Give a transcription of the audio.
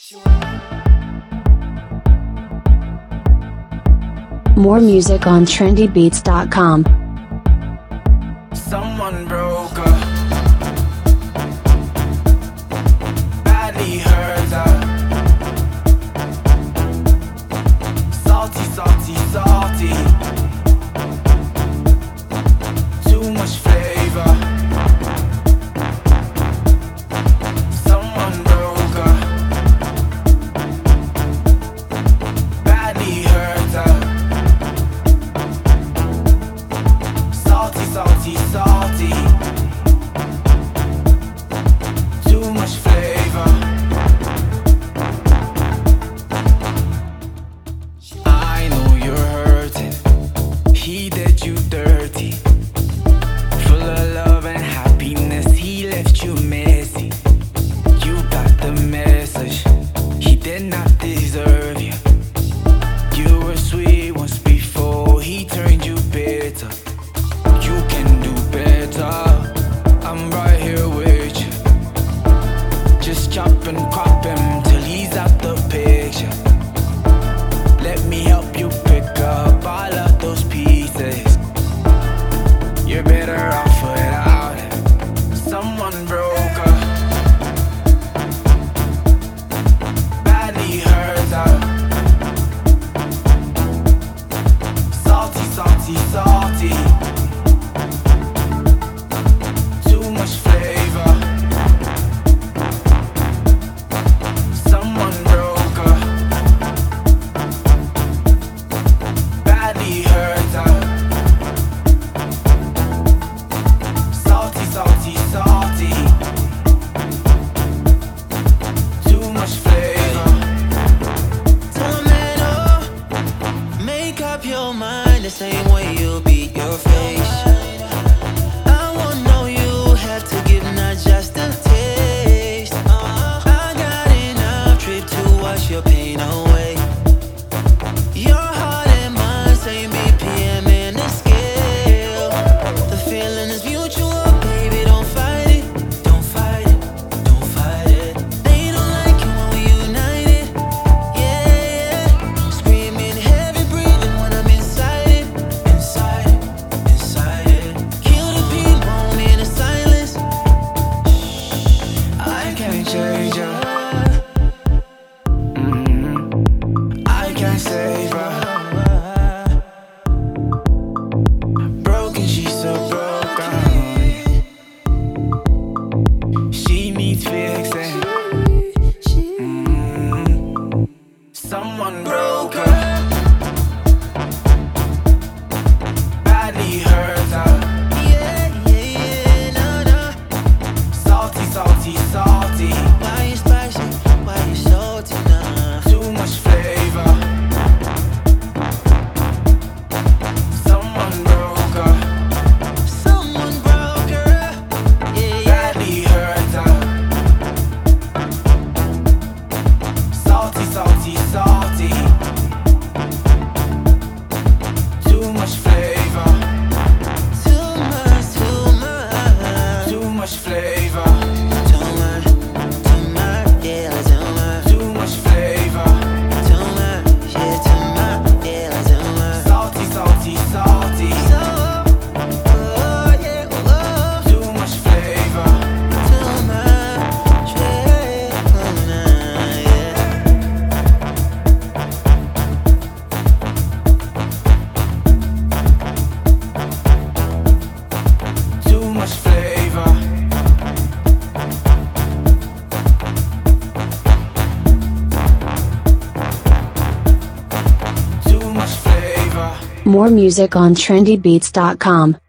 More music on trendybeats.com. Someone broke her, badly hurt her. Salty, salty, salty. Too much flavor. Someone broke her, badly hurt her. Salty, salty, salty. Too much flavor. I know you're hurting. He did you dirty. Full of love and happiness, he left you messy. You got the message. He did not deserve you. You were sweet once before he turned you bitter. You can do better. I'm right here with you. Just chop and crop him till he's out the picture. Let me help you pick up all of those pieces. You're better off without him. Someone broke her, badly hurt her. Salty, salty, salty. Too much flavor. Someone broke her, badly hurt her. Salty, salty, salty. Too much flavor. Tomato, make up your mind the same way you beat your face. I won't know you have to give not just a taste. I got enough trip to wash your pain away. Your heart and mine, same BPM in the scale. The feeling is mutual, baby, don't fight it. Don't fight it, don't fight it. They don't like it when we united. Yeah, yeah. Screaming, heavy breathing when I'm inside it. Inside it, inside it. Kill the beat, moment of silence. I can't change her. I can't save her. Broken, she's so broken. She needs fixing. Someone broke her, badly hurt her. Yeah, yeah, yeah, no, no. Salty, salty, salty. Why you spicy? Why you salty now? Too much flavor. Someone broke her, Someone broke her. Yeah, yeah. badly hurt her. Salty, salty, salty. Too much flavor. Too much, too much. Too much flavor. Too much, yeah, too much. Too much flavor. Too much, yeah, too much, yeah, too much. Salty, salty, salty. So, oh, yeah, oh, Too much flavor. too much, yeah, Too much flavor. Too much flavor. More music on trendybeats.com.